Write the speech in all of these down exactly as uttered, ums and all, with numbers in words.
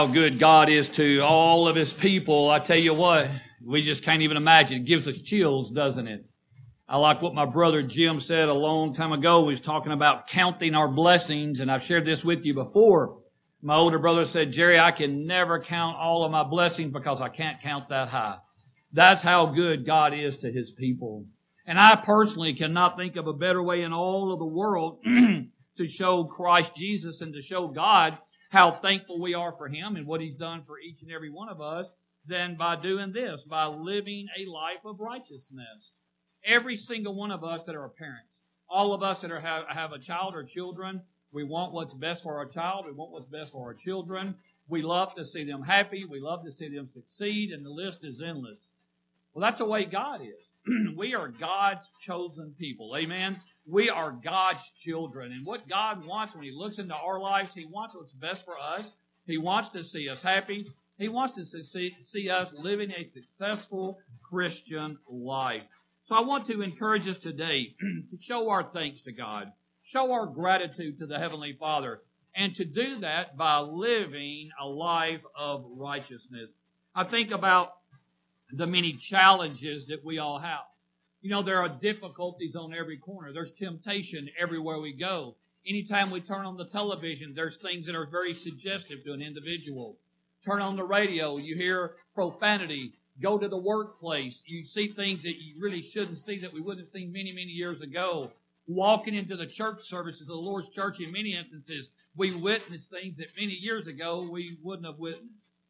How good God is to all of His people. I tell you what, we just can't even imagine. It gives us chills, doesn't it? I like what my brother Jim said a long time ago. He was talking about counting our blessings, and I've shared this with you before. My older brother said, Jerry, I can never count all of my blessings because I can't count that high. That's how good God is to His people. And I personally cannot think of a better way in all of the world to show Christ Jesus and to show God how thankful we are for Him and what He's done for each and every one of us than by doing this, by living a life of righteousness. Every single one of us that are parents, all of us that are, have, have a child or children, we want what's best for our child. We want what's best for our children. We love to see them happy. We love to see them succeed, and the list is endless. Well, that's the way God is. We are God's chosen people. Amen? We are God's children. And what God wants when He looks into our lives, He wants what's best for us. He wants to see us happy. He wants to see, see us living a successful Christian life. So I want to encourage us today to show our thanks to God, show our gratitude to the Heavenly Father, and to do that by living a life of righteousness. I think about the many challenges that we all have. You know, there are difficulties on every corner. There's temptation everywhere we go. Anytime we turn on the television, there's things that are very suggestive to an individual. Turn on the radio, you hear profanity. Go to the workplace, you see things that you really shouldn't see that we wouldn't have seen many, many years ago. Walking into the church services of the Lord's church, in many instances, we witness things that many years ago we wouldn't have witnessed.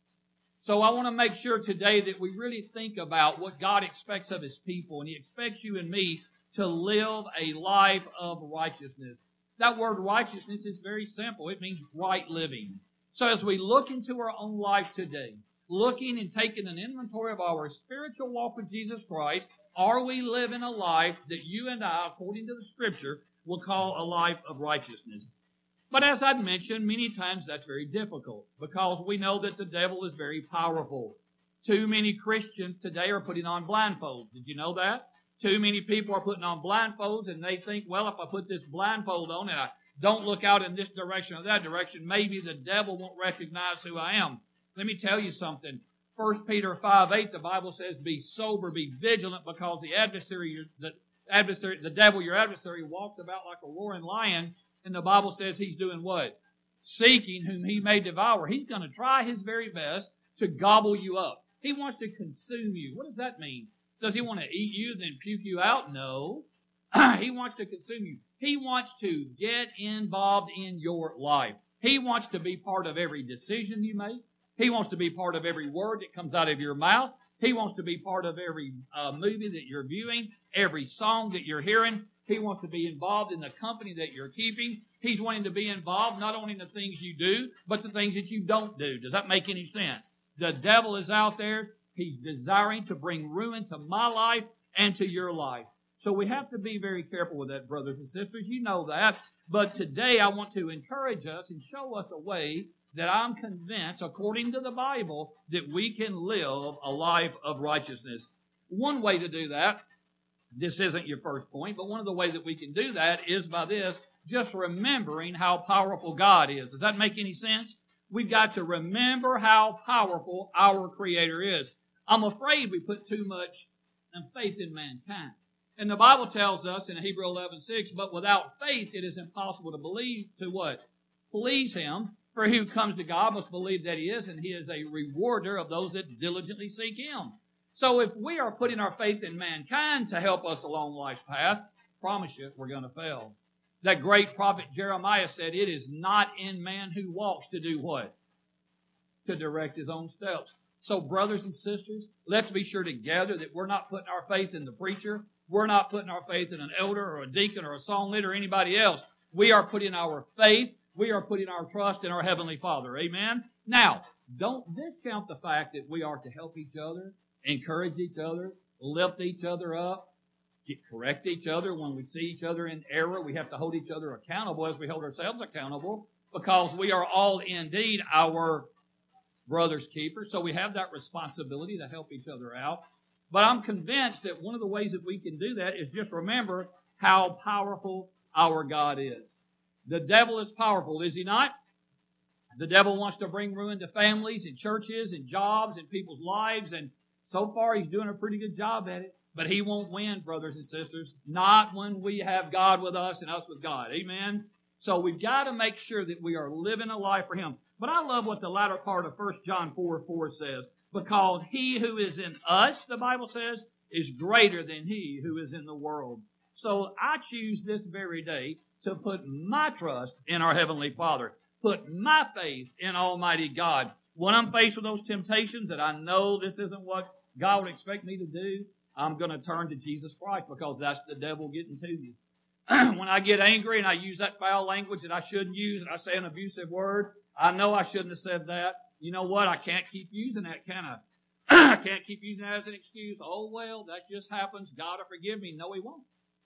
So I want to make sure today that we really think about what God expects of His people, and He expects you and me to live a life of righteousness. That word righteousness is very simple. It means right living. So as we look into our own life today, looking and taking an inventory of our spiritual walk with Jesus Christ, are we living a life that you and I, according to the Scripture, will call a life of righteousness? But as I've mentioned, many times that's very difficult because we know that the devil is very powerful. Too many Christians today are putting on blindfolds. Did you know that? Too many people are putting on blindfolds and they think, well, if I put this blindfold on and I don't look out in this direction or that direction, maybe the devil won't recognize who I am. Let me tell you something. First Peter five eight, the Bible says, be sober, be vigilant, because the adversary, the adversary, the devil, your adversary, walks about like a roaring lion. And the Bible says he's doing what? Seeking whom he may devour. He's going to try his very best to gobble you up. He wants to consume you. What does that mean? Does he want to eat you, then puke you out? No. He wants to consume you. He wants to get involved in your life. He wants to be part of every decision you make. He wants to be part of every word that comes out of your mouth. He wants to be part of every uh, movie that you're viewing, every song that you're hearing. He wants to be involved in the company that you're keeping. He's wanting to be involved not only in the things you do, but the things that you don't do. Does that make any sense? The devil is out there. He's desiring to bring ruin to my life and to your life. So we have to be very careful with that, brothers and sisters. You know that. But today I want to encourage us and show us a way that I'm convinced, according to the Bible, that we can live a life of righteousness. One way to do that, this isn't your first point, but one of the ways that we can do that is by this, just remembering how powerful God is. Does that make any sense? We've got to remember how powerful our Creator is. I'm afraid we put too much faith in mankind. And the Bible tells us in Hebrews eleven six, but without faith it is impossible to believe to what? Please Him. For he who comes to God must believe that He is, and He is a rewarder of those that diligently seek Him. So if we are putting our faith in mankind to help us along life's path, I promise you we're going to fail. That great prophet Jeremiah said, it is not in man who walks to do what? To direct his own steps. So brothers and sisters, let's be sure together that we're not putting our faith in the preacher. We're not putting our faith in an elder or a deacon or a song leader or anybody else. We are putting our faith, we are putting our trust in our Heavenly Father. Amen? Now, don't discount the fact that we are to help each other, encourage each other, lift each other up, correct each other when we see each other in error. We have to hold each other accountable as we hold ourselves accountable, because we are all indeed our brother's keeper. So we have that responsibility to help each other out. But I'm convinced that one of the ways that we can do that is just remember how powerful our God is. The devil is powerful, is he not? The devil wants to bring ruin to families and churches and jobs and people's lives, and so far he's doing a pretty good job at it. But he won't win, brothers and sisters, not when we have God with us and us with God. Amen? So we've got to make sure that we are living a life for Him. But I love what the latter part of First John four four says, because he who is in us, the Bible says, is greater than he who is in the world. So I choose this very day to put my trust in our Heavenly Father, put my faith in Almighty God. When I'm faced with those temptations that I know this isn't what God would expect me to do, I'm going to turn to Jesus Christ, because that's the devil getting to you. When I get angry and I use that foul language that I shouldn't use, and I say an abusive word, I know I shouldn't have said that. You know what? I can't keep using that, can I? I can't keep using that as an excuse. Oh, well, that just happens. God will forgive me. No, He won't.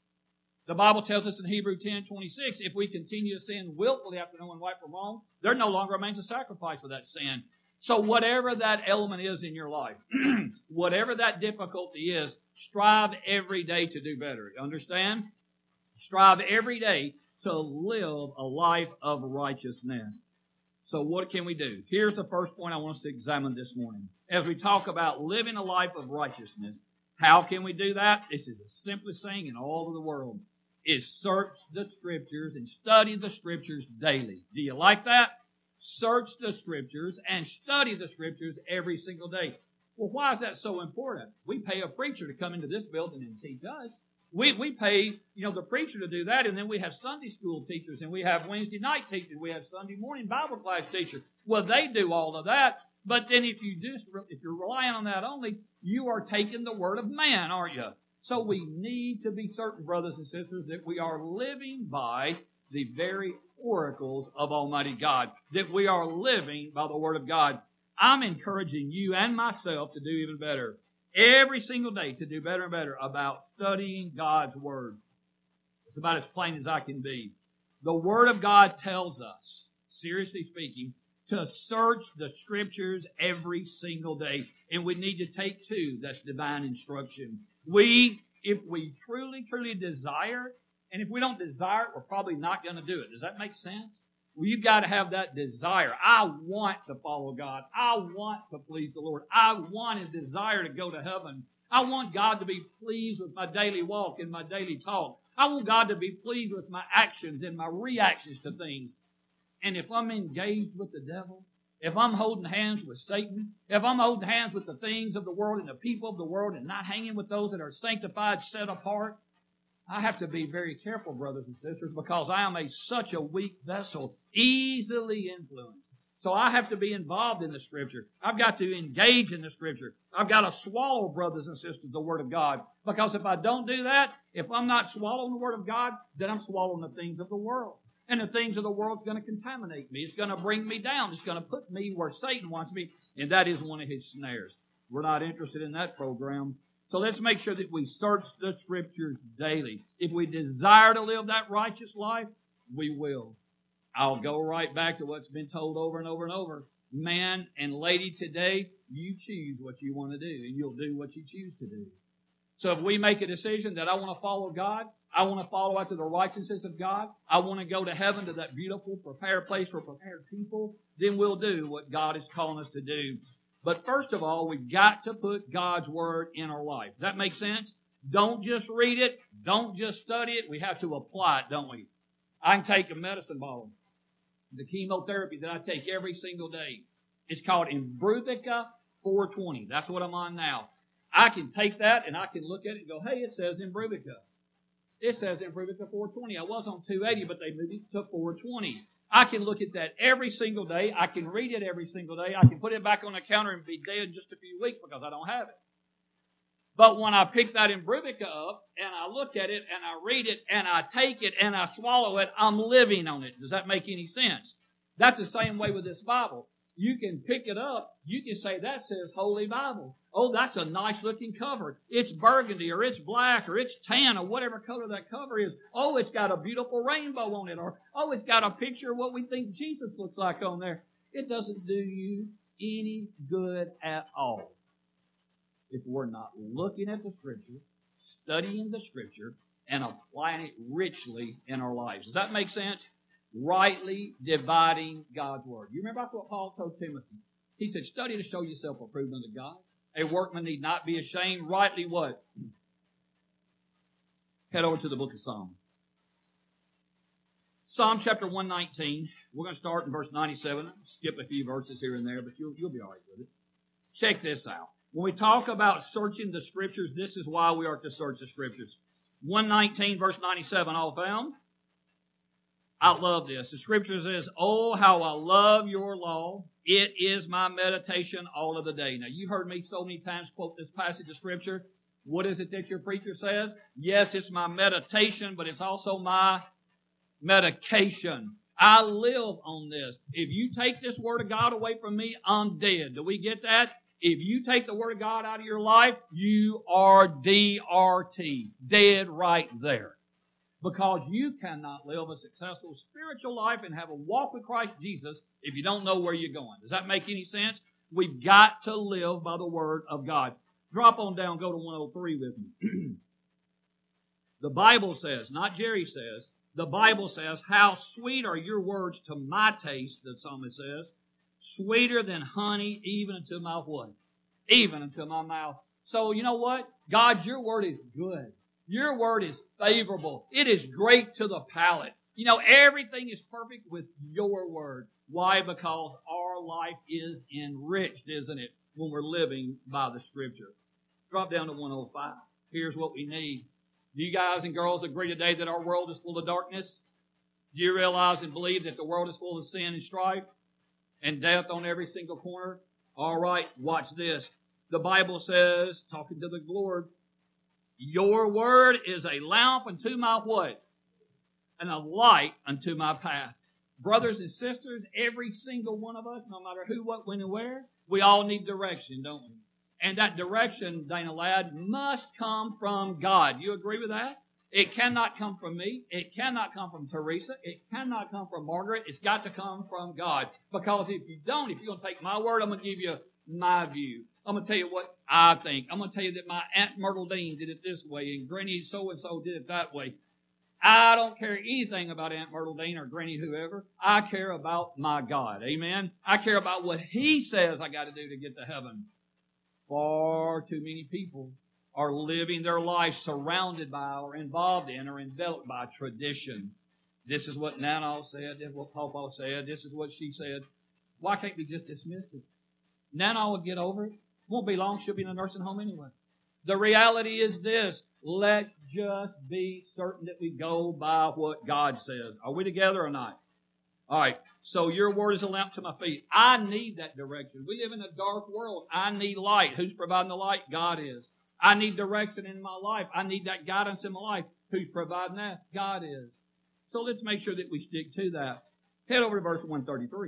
The Bible tells us in Hebrews ten twenty-six, if we continue to sin willfully after knowing right from wrong, there no longer remains a sacrifice for that sin. So whatever that element is in your life, whatever that difficulty is, strive every day to do better. Understand? Strive every day to live a life of righteousness. So what can we do? Here's the first point I want us to examine this morning. As we talk about living a life of righteousness, how can we do that? This is the simplest thing in all of the world, is search the Scriptures and study the Scriptures daily. Do you like that? Search the Scriptures and study the Scriptures every single day. Well, why is that so important? We pay a preacher to come into this building and teach us. We we pay, you know, the preacher to do that, and then we have Sunday school teachers, and we have Wednesday night teachers, we have Sunday morning Bible class teachers. Well, they do all of that, but then if you just if you're relying on that only, you are taking the word of man, aren't you? So we need to be certain, brothers and sisters, that we are living by the very oracles of Almighty God, that we are living by the Word of God. I'm encouraging you and myself to do even better. Every single day to do better and better about studying God's Word. It's about as plain as I can be. The Word of God tells us, seriously speaking, to search the Scriptures every single day. And we need to take two. That's divine instruction. We, if we truly, truly desire, and if we don't desire it, we're probably not going to do it. Does that make sense? Well, you've got to have that desire. I want to follow God. I want to please the Lord. I want and desire to go to heaven. I want God to be pleased with my daily walk and my daily talk. I want God to be pleased with my actions and my reactions to things. And if I'm engaged with the devil, if I'm holding hands with Satan, if I'm holding hands with the things of the world and the people of the world and not hanging with those that are sanctified, set apart, I have to be very careful, brothers and sisters, because I am a such a weak vessel, easily influenced. So I have to be involved in the Scripture. I've got to engage in the Scripture. I've got to swallow, brothers and sisters, the Word of God. Because if I don't do that, if I'm not swallowing the Word of God, then I'm swallowing the things of the world. And the things of the world is going to contaminate me. It's going to bring me down. It's going to put me where Satan wants me. And that is one of his snares. We're not interested in that program. So let's make sure that we search the Scriptures daily. If we desire to live that righteous life, we will. I'll go right back to what's been told over and over and over. Man and lady today, you choose what you want to do, and you'll do what you choose to do. So if we make a decision that I want to follow God, I want to follow after the righteousness of God, I want to go to heaven, to that beautiful, prepared place for prepared people, then we'll do what God is calling us to do. But first of all, we've got to put God's Word in our life. Does that make sense? Don't just read it. Don't just study it. We have to apply it, don't we? I can take a medicine bottle, the chemotherapy that I take every single day. It's called Imbruvica four twenty. That's what I'm on now. I can take that and I can look at it and go, hey, it says Imbruvica. It says Imbruvica four twenty. I was on two eighty, but they moved it to four twenty. I can look at that every single day. I can read it every single day. I can put it back on the counter and be dead in just a few weeks because I don't have it. But when I pick that Imbruvica up and I look at it and I read it and I take it and I swallow it, I'm living on it. Does that make any sense? That's the same way with this Bible. You can pick it up. You can say, that says Holy Bible. Oh, that's a nice looking cover. It's burgundy or it's black or it's tan or whatever color that cover is. Oh, it's got a beautiful rainbow on it. Or, oh, it's got a picture of what we think Jesus looks like on there. It doesn't do you any good at all if we're not looking at the Scripture, studying the Scripture, and applying it richly in our lives. Does that make sense? rightly dividing God's word. You remember that's what Paul told Timothy. He said, study to show yourself approved unto God. A workman need not be ashamed. Rightly what? Head over to the book of Psalms. Psalm chapter one nineteen. We're going to start in verse ninety-seven. Skip a few verses here and there, but you'll, you'll be all right with it. Check this out. When we talk about searching the Scriptures, this is why we are to search the Scriptures. one nineteen, verse ninety-seven, all found? I love this. The Scripture says, oh, how I love your law. It is my meditation all of the day. Now, you heard me so many times quote this passage of Scripture. What is it that your preacher says? Yes, it's my meditation, but it's also my medication. I live on this. If you take this Word of God away from me, I'm dead. Do we get that? If you take the Word of God out of your life, you are D R T. Dead right there. Because you cannot live a successful spiritual life and have a walk with Christ Jesus if you don't know where you're going. Does that make any sense? We've got to live by the Word of God. Drop on down, go to one oh three with me. The Bible says, not Jerry says, the Bible says, how sweet are your words to my taste, the psalmist says, sweeter than honey even unto my what? Even unto my mouth. So you know what? God, your word is good. Your word is favorable. It is great to the palate. You know, everything is perfect with your word. Why? Because our life is enriched, isn't it, when we're living by the Scripture. Drop down to one oh five. Here's what we need. Do you guys and girls agree today that our world is full of darkness? Do you realize and believe that the world is full of sin and strife and death on every single corner? All right, watch this. The Bible says, talking to the Lord, your word is a lamp unto my what? And a light unto my path. Brothers and sisters, every single one of us, no matter who, what, when, and where, we all need direction, don't we? And that direction, Dana Ladd, must come from God. You agree with that? It cannot come from me. It cannot come from Teresa. It cannot come from Margaret. It's got to come from God. Because if you don't, if you're going to take my word, I'm going to give you my view. I'm going to tell you what I think. I'm going to tell you that my Aunt Myrtle Dean did it this way and Granny so-and-so did it that way. I don't care anything about Aunt Myrtle Dean or Granny whoever. I care about my God. Amen? I care about what He says I got to do to get to heaven. Far too many people are living their life surrounded by or involved in or enveloped by tradition. This is what Nana said. This is what Papa said. This is what she said. Why can't we just dismiss it? Nana will get over it. Won't be long. She'll be in a nursing home anyway. The reality is this. Let's just be certain that we go by what God says. Are we together or not? All right. So your word is a lamp to my feet. I need that direction. We live in a dark world. I need light. Who's providing the light? God is. I need direction in my life. I need that guidance in my life. Who's providing that? God is. So let's make sure that we stick to that. Head over to verse one thirty-three.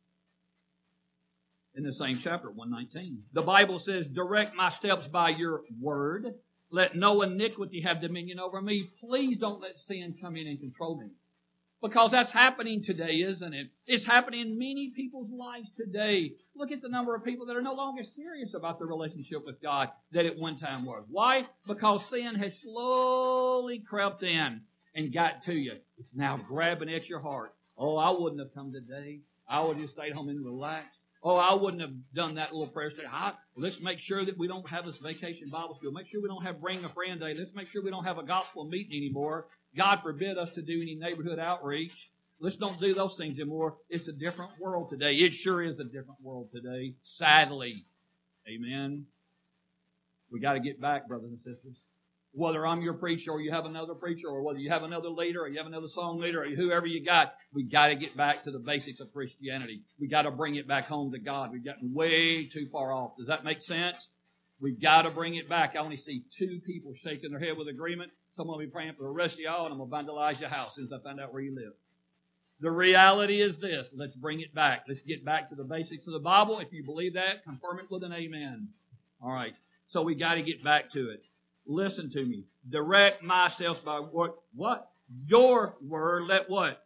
In the same chapter, one nineteen. The Bible says, direct my steps by your word. Let no iniquity have dominion over me. Please don't let sin come in and control me. Because that's happening today, isn't it? It's happening in many people's lives today. Look at the number of people that are no longer serious about their relationship with God that at one time was. Why? Because sin has slowly crept in and got to you. It's now grabbing at your heart. Oh, I wouldn't have come today. I would have just stayed home and relaxed. Oh, I wouldn't have done that little prayer today. I, let's make sure that we don't have this vacation Bible school. Make sure we don't have Bring a Friend Day. Let's make sure we don't have a gospel meeting anymore. God forbid us to do any neighborhood outreach. Let's don't do those things anymore. It's a different world today. It sure is a different world today, sadly. Amen. We got to get back, brothers and sisters. Whether I'm your preacher or you have another preacher or whether you have another leader or you have another song leader or whoever you got, we got to get back to the basics of Christianity. We got to bring it back home to God. We've gotten way too far off. Does that make sense? We've got to bring it back. I only see two people shaking their head with agreement. So I'm going to be praying for the rest of y'all, and I'm going to vandalize your house as soon as I find out where you live. The reality is this. Let's bring it back. Let's get back to the basics of the Bible. If you believe that, confirm it with an amen. All right. So we got to get back to it. Listen to me. Direct my steps by what? What? Your word. Let what?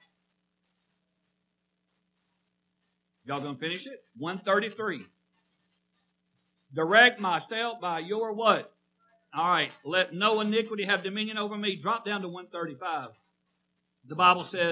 Y'all going to finish it? one thirty-three. Direct my steps by your what? All right. Let no iniquity have dominion over me. Drop down to one thirty-five. The Bible says,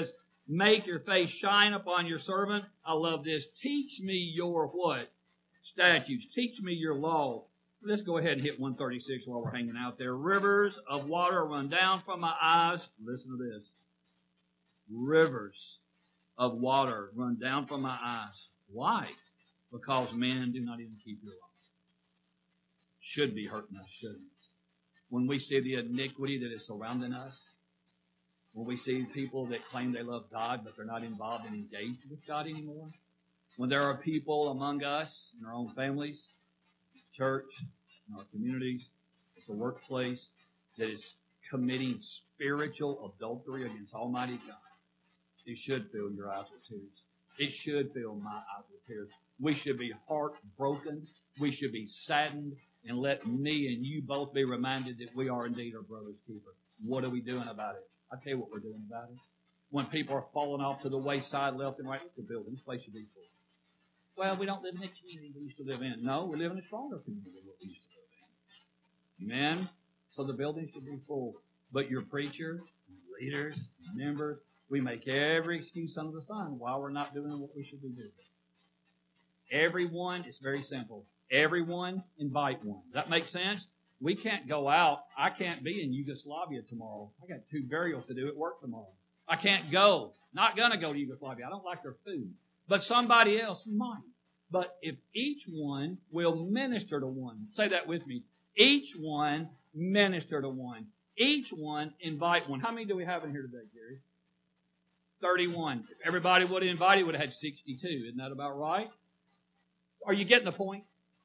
Make your face shine upon your servant. I love this. Teach me your what? Statutes. Teach me your law. Let's go ahead and hit one thirty-six while we're hanging out there. Rivers of water run down from my eyes. Listen to this. Rivers of water run down from my eyes. Why? Because men do not even keep your law. Should be hurting us, shouldn't it? When we see the iniquity that is surrounding us, when we see people that claim they love God, but they're not involved and engaged with God anymore, when there are people among us, in our own families, church, in our communities, it's a workplace that is committing spiritual adultery against Almighty God, it should fill your eyes with tears. It should fill my eyes with tears. We should be heartbroken. We should be saddened. And let me and you both be reminded that we are indeed our brother's keeper. What are we doing about it? I'll tell you what we're doing about it. When people are falling off to the wayside left and right, the building, this place should be full. Well, we don't live in the community we used to live in. No, we live in a stronger community than what we used to live in. Amen? So the building should be full. But your preacher, leaders, members, we make every excuse under the sun why we're not doing what we should be doing. Everyone, it's very simple. Everyone, invite one. Does that make sense? We can't go out. I can't be in Yugoslavia tomorrow. I got two burials to do at work tomorrow. I can't go. Not going to go to Yugoslavia. I don't like their food. But somebody else might. But if each one will minister to one, say that with me. Each one minister to one. Each one invite one. How many do we have in here today, Gary? thirty-one. If everybody would have invited, we would have had sixty-two. Isn't that about right? Are you getting the point?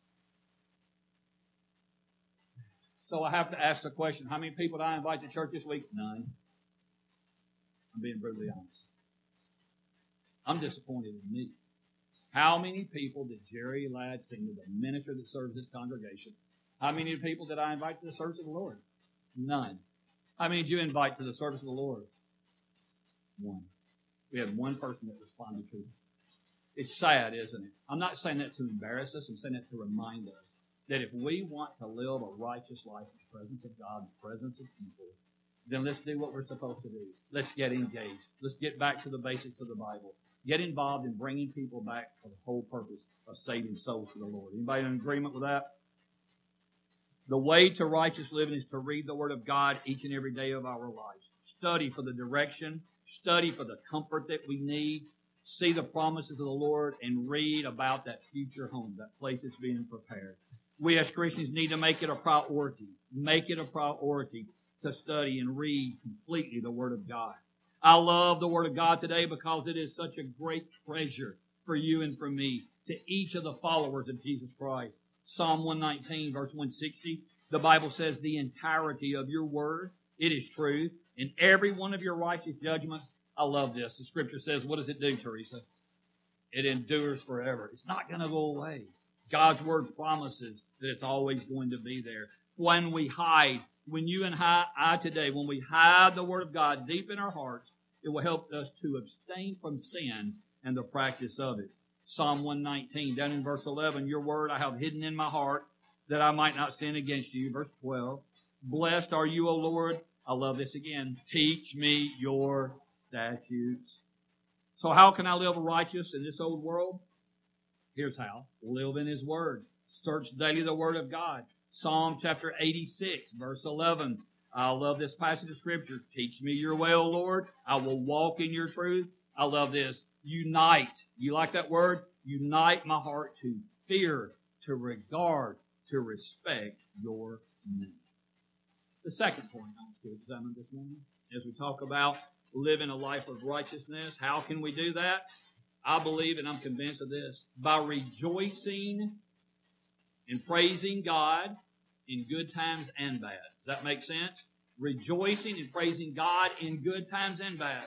So I have to ask the question, how many people did I invite to church this week? None. I'm being brutally honest. I'm disappointed in me. How many people did Jerry Ladd sing to the minister that serves this congregation? How many people did I invite to the service of the Lord? None. How many did you invite to the service of the Lord? One. We had one person that responded to it. It's sad, isn't it? I'm not saying that to embarrass us. I'm saying that to remind us that if we want to live a righteous life in the presence of God, in the presence of people, then let's do what we're supposed to do. Let's get engaged. Let's get back to the basics of the Bible. Get involved in bringing people back for the whole purpose of saving souls to the Lord. Anybody in agreement with that? The way to righteous living is to read the Word of God each and every day of our lives. Study for the direction. Study for the comfort that we need. See the promises of the Lord and read about that future home, that place that's being prepared. We as Christians need to make it a priority. Make it a priority to study and read completely the Word of God. I love the Word of God today because it is such a great treasure for you and for me, to each of the followers of Jesus Christ. Psalm one nineteen, verse one sixty, the Bible says, the entirety of your Word, it is truth, and every one of your righteous judgments. I love this. The Scripture says, what does it do, Teresa? It endures forever. It's not going to go away. God's Word promises that it's always going to be there. When we hide, when you and I, I today, when we hide the Word of God deep in our hearts, it will help us to abstain from sin and the practice of it. Psalm one nineteen, down in verse eleven, your Word I have hidden in my heart that I might not sin against you. Verse twelve, blessed are you, O Lord. I love this again. Teach me your statutes. So how can I live righteous in this old world? Here's how. Live in His Word. Search daily the Word of God. Psalm chapter eighty-six, verse eleven. I love this passage of Scripture. Teach me your way, O Lord. I will walk in your truth. I love this. Unite. You like that word? Unite my heart to fear, to regard, to respect your name. The second point I want to examine this morning, as we talk about living a life of righteousness, how can we do that? I believe, and I'm convinced of this, by rejoicing and praising God in good times and bad. Does that make sense? Rejoicing and praising God in good times and bad.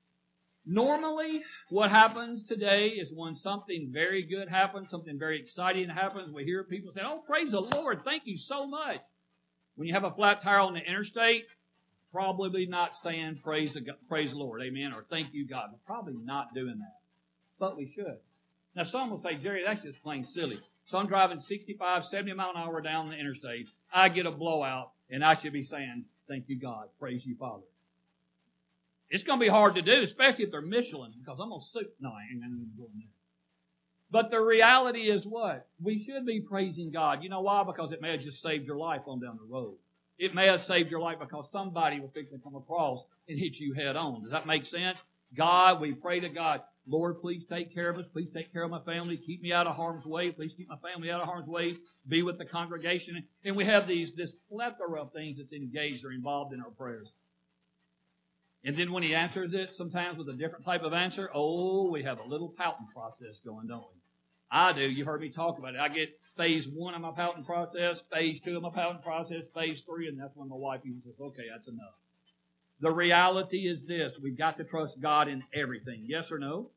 Normally, what happens today is when something very good happens, something very exciting happens, we hear people say, oh, praise the Lord, thank you so much. When you have a flat tire on the interstate, probably not saying praise the, praise the Lord, amen, or thank you, God. We're probably not doing that. But we should. Now, some will say, Jerry, that's just plain silly. So I'm driving sixty-five, seventy mile an hour down the interstate. I get a blowout, and I should be saying, thank you, God. Praise you, Father. It's going to be hard to do, especially if they're Michelin, because I'm going to sue. No, I ain't going to go in there. But the reality is what? We should be praising God. You know why? Because it may have just saved your life on down the road. It may have saved your life because somebody was fixing to come across and hit you head on. Does that make sense? God, we pray to God, Lord, please take care of us. Please take care of my family. Keep me out of harm's way. Please keep my family out of harm's way. Be with the congregation. And we have these this plethora of things that's engaged or involved in our prayers. And then when He answers it, sometimes with a different type of answer, oh, we have a little pouting process going, don't we? I do. You heard me talk about it. I get phase one of my pouting process, phase two of my pouting process, phase three, and that's when my wife even says, okay, that's enough. The reality is this. We've got to trust God in everything. Yes or no?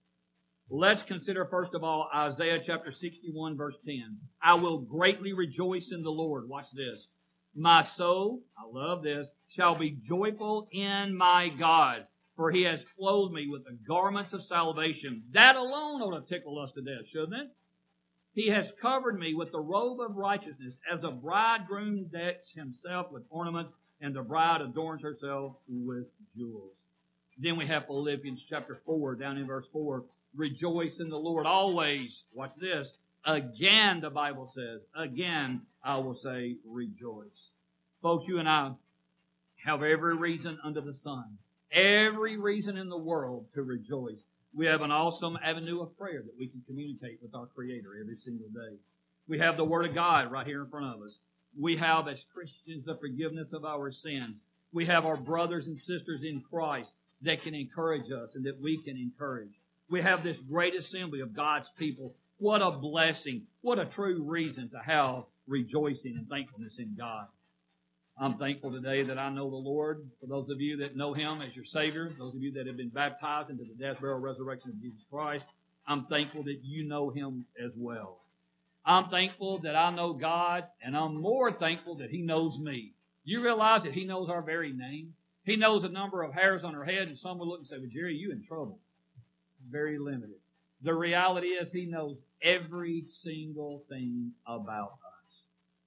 Let's consider, first of all, Isaiah chapter sixty-one, verse ten. I will greatly rejoice in the Lord. Watch this. My soul, I love this, shall be joyful in my God, for He has clothed me with the garments of salvation. That alone ought to tickle us to death, shouldn't it? He has covered me with the robe of righteousness, as a bridegroom decks himself with ornaments, and the bride adorns herself with jewels. Then we have Philippians chapter four, down in verse four. Rejoice in the Lord always. Watch this. Again, the Bible says, again, I will say rejoice. Folks, you and I have every reason under the sun, every reason in the world to rejoice. We have an awesome avenue of prayer that we can communicate with our Creator every single day. We have the Word of God right here in front of us. We have, as Christians, the forgiveness of our sins. We have our brothers and sisters in Christ that can encourage us and that we can encourage. We have this great assembly of God's people. What a blessing. What a true reason to have rejoicing and thankfulness in God. I'm thankful today that I know the Lord. For those of you that know Him as your Savior, those of you that have been baptized into the death, burial, resurrection of Jesus Christ, I'm thankful that you know Him as well. I'm thankful that I know God, and I'm more thankful that He knows me. You realize that He knows our very name? He knows the number of hairs on our head, and some will look and say, well, Jerry, you in trouble. Very limited. The reality is He knows every single thing about us.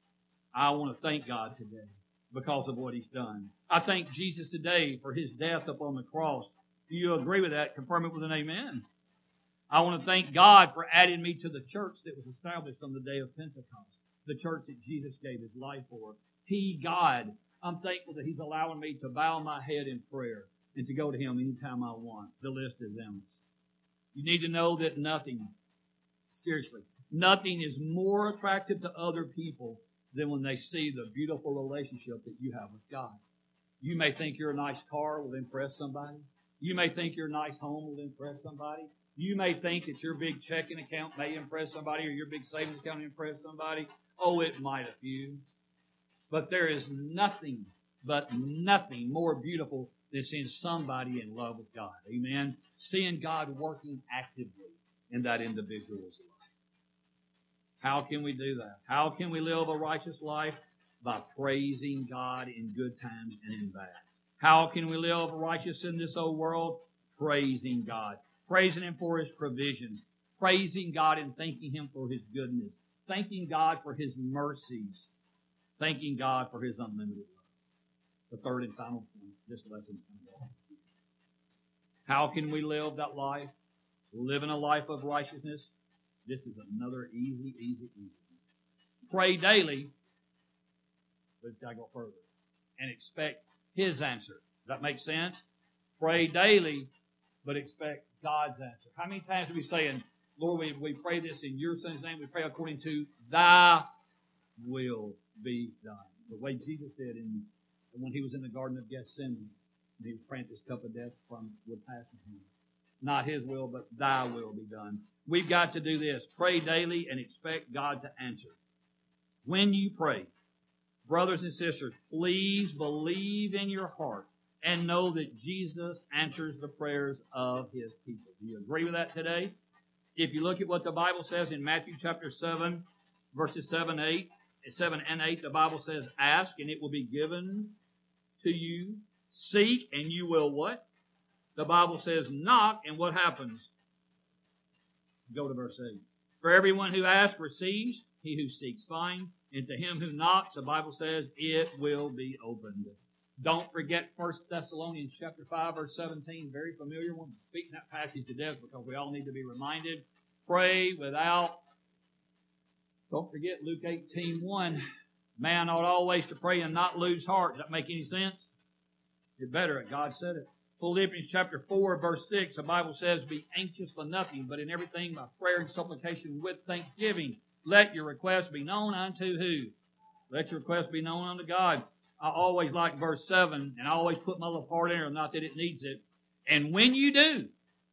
I want to thank God today because of what He's done. I thank Jesus today for His death upon the cross. Do you agree with that? Confirm it with an amen. I want to thank God for adding me to the church that was established on the day of Pentecost, the church that Jesus gave His life for. He, God, I'm thankful that He's allowing me to bow my head in prayer and to go to Him anytime I want. The list is endless. You need to know that nothing, seriously, nothing is more attractive to other people than when they see the beautiful relationship that you have with God. You may think your nice car will impress somebody. You may think your nice home will impress somebody. You may think that your big checking account may impress somebody or your big savings account may impress somebody. Oh, it might a few. But there is nothing, but nothing more beautiful than seeing somebody in love with God. Amen? Seeing God working actively in that individual's life. How can we do that? How can we live a righteous life? By praising God in good times and in bad. How can we live righteous in this old world? Praising God. Praising Him for His provisions. Praising God and thanking Him for His goodness. Thanking God for His mercies. Thanking God for His unlimited love. The third and final point, this lesson. How can we live that life? Living a life of righteousness. This is another easy, easy, easy. Pray daily, but it's got to go further. And expect His answer. Does that make sense? Pray daily, but expect God's answer. How many times are we saying, Lord, we, we pray this in your Son's name. We pray according to Thy will be done. The way Jesus did in, when He was in the Garden of Gethsemane. And He was praying this cup of death from would pass Him. Not His will, but Thy will be done. We've got to do this. Pray daily and expect God to answer. When you pray, brothers and sisters, please believe in your heart and know that Jesus answers the prayers of His people. Do you agree with that today? If you look at what the Bible says in Matthew chapter seven, verses seven, eight, seven and eight, the Bible says, ask and it will be given to you. Seek and you will what? The Bible says knock, and what happens? Go to verse eight. For everyone who asks receives, he who seeks finds, and to him who knocks, the Bible says, it will be opened. Don't forget First Thessalonians chapter five, verse seventeen. Very familiar one. I'm speaking that passage to death because we all need to be reminded. Pray without. Don't forget Luke eighteen, one. Man ought always to pray and not lose heart. Does that make any sense? It better. God said it. Philippians chapter four, verse six, the Bible says, be anxious for nothing, but in everything by prayer and supplication with thanksgiving. Let your requests be known unto who? Let your requests be known unto God. I always like verse seven, and I always put my little part in there, not that it needs it. And when you do,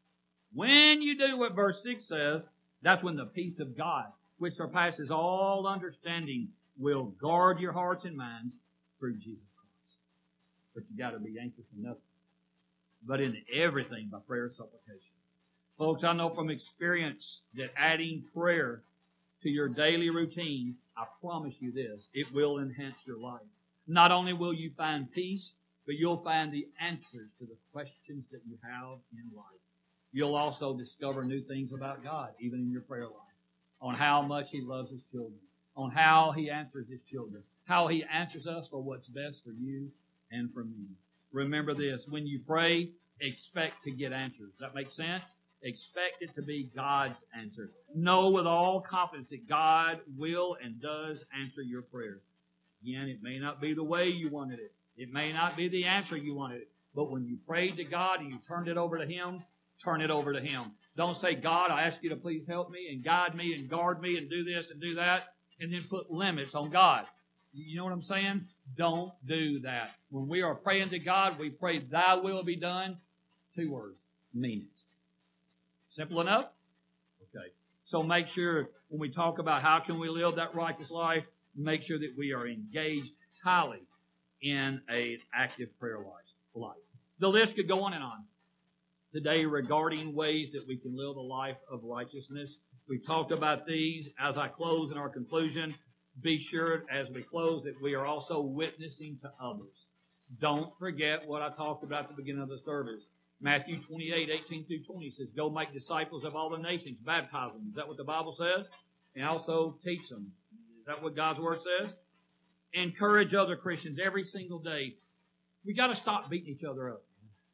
when you do what verse six says, that's when the peace of God, which surpasses all understanding, will guard your hearts and minds through Jesus Christ. But you got to be anxious for nothing, but in everything by prayer and supplication. Folks, I know from experience that adding prayer to your daily routine, I promise you this, it will enhance your life. Not only will you find peace, but you'll find the answers to the questions that you have in life. You'll also discover new things about God, even in your prayer life, on how much He loves His children, on how He answers His children, how He answers us for what's best for you and for me. Remember this, when you pray, expect to get answers. Does that make sense? Expect it to be God's answer. Know with all confidence that God will and does answer your prayer. Again, it may not be the way you wanted it. It may not be the answer you wanted it. But when you prayed to God and you turned it over to Him, turn it over to Him. Don't say, God, I ask you to please help me and guide me and guard me and do this and do that, and then put limits on God. You know what I'm saying? Don't do that. When we are praying to God, we pray, Thy will be done. Two words. Mean it. Simple enough? Okay. So make sure when we talk about how can we live that righteous life, make sure that we are engaged highly in an active prayer life. The list could go on and on today regarding ways that we can live a life of righteousness. We've talked about these. As I close in our conclusion, be sure as we close that we are also witnessing to others. Don't forget what I talked about at the beginning of the service. Matthew twenty-eight, eighteen through twenty says, go make disciples of all the nations, baptize them. Is that what the Bible says? And also teach them. Is that what God's Word says? Encourage other Christians every single day. We got to stop beating each other up.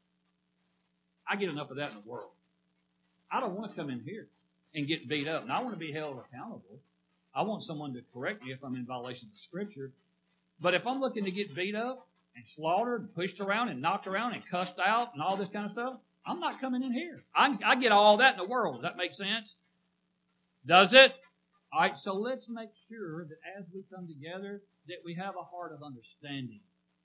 I get enough of that in the world. I don't want to come in here and get beat up. And I want to be held accountable. I want someone to correct me if I'm in violation of Scripture. But if I'm looking to get beat up and slaughtered and pushed around and knocked around and cussed out and all this kind of stuff, I'm not coming in here. I, I get all that in the world. Does that make sense? Does it? All right, so let's make sure that as we come together that we have a heart of understanding.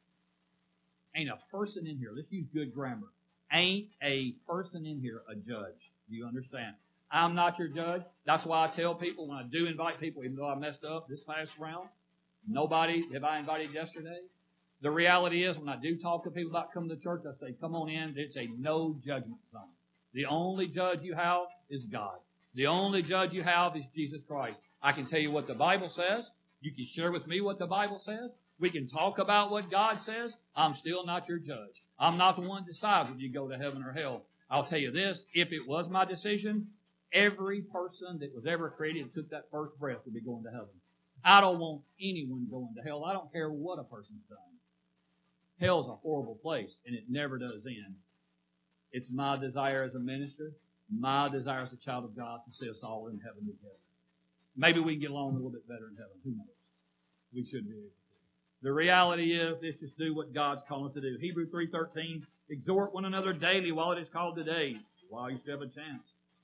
Ain't a person in here, let's use good grammar, ain't a person in here a judge. Do you understand? I'm not your judge. That's why I tell people when I do invite people, even though I messed up this past round, nobody have I invited yesterday. The reality is when I do talk to people about coming to church, I say, come on in. It's a no judgment zone. The only judge you have is God. The only judge you have is Jesus Christ. I can tell you what the Bible says. You can share with me what the Bible says. We can talk about what God says. I'm still not your judge. I'm not the one that decides whether you go to heaven or hell. I'll tell you this, if it was my decision, every person that was ever created and took that first breath would be going to heaven. I don't want anyone going to hell. I don't care what a person's done. Hell's a horrible place, and it never does end. It's my desire as a minister, my desire as a child of God to see us all in heaven together. Maybe we can get along a little bit better in heaven. Who knows? We should be able to. The reality is, let's just do what God's calling us to do. Hebrews three thirteen, exhort one another daily while it is called today, while you still have a chance.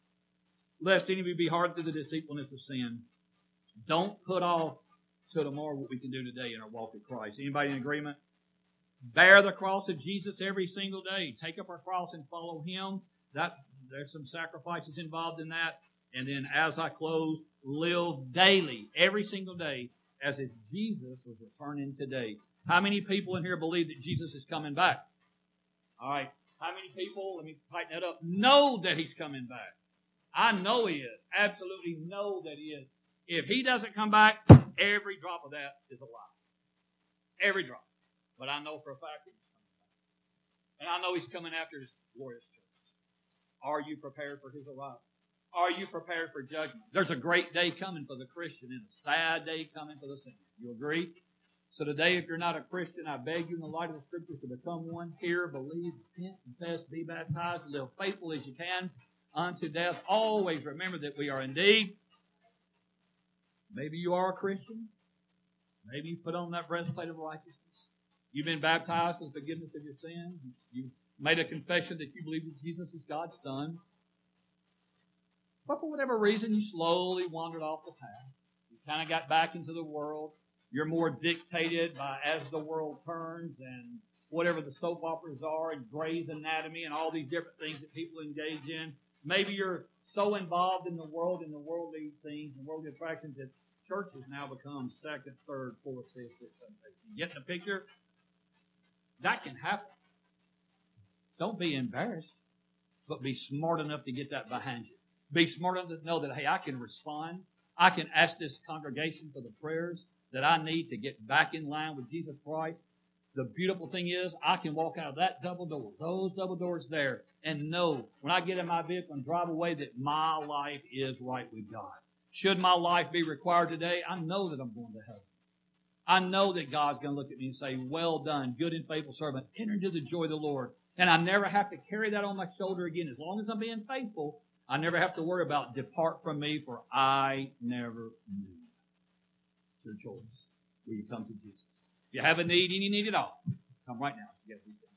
Lest any of you be hardened through the deceitfulness of sin. Don't put off till tomorrow what we can do today in our walk with Christ. Anybody in agreement? Bear the cross of Jesus every single day. Take up our cross and follow Him. That there's some sacrifices involved in that. And then as I close, live daily, every single day, as if Jesus was returning today. How many people in here believe that Jesus is coming back? All right. How many people, let me tighten that up, know that He's coming back? I know He is. Absolutely know that He is. If He doesn't come back, every drop of that is a lie. Every drop. But I know for a fact that He's coming back. And I know He's coming after His glorious church. Are you prepared for His arrival? Are you prepared for judgment? There's a great day coming for the Christian and a sad day coming for the sinner. You agree? So today, if you're not a Christian, I beg you in the light of the Scriptures to become one. Hear, believe, repent, confess, be baptized, live faithful as you can unto death. Always remember that we are indeed. Maybe you are a Christian. Maybe you put on that breastplate of righteousness. You've been baptized for the forgiveness of your sins. You've made a confession that you believe that Jesus is God's Son. But for whatever reason, you slowly wandered off the path. You kind of got back into the world. You're more dictated by as the world turns and whatever the soap operas are and Grey's Anatomy and all these different things that people engage in. Maybe you're so involved in the world and the worldly things and worldly attractions that church has now become second, third, fourth, fifth, sixth, seventh, eighth. You get the picture? That can happen. Don't be embarrassed, but be smart enough to get that behind you. Be smart enough to know that, hey, I can respond. I can ask this congregation for the prayers that I need to get back in line with Jesus Christ. The beautiful thing is, I can walk out of that double door, those double doors there, and know when I get in my vehicle and drive away that my life is right with God. Should my life be required today, I know that I'm going to heaven. I know that God's going to look at me and say, well done, good and faithful servant. Enter into the joy of the Lord. And I never have to carry that on my shoulder again. As long as I'm being faithful, I never have to worry about depart from me, for I never knew. It's your choice. Will you come to Jesus? If you have a need, any need at all, come right now. Yes, we can.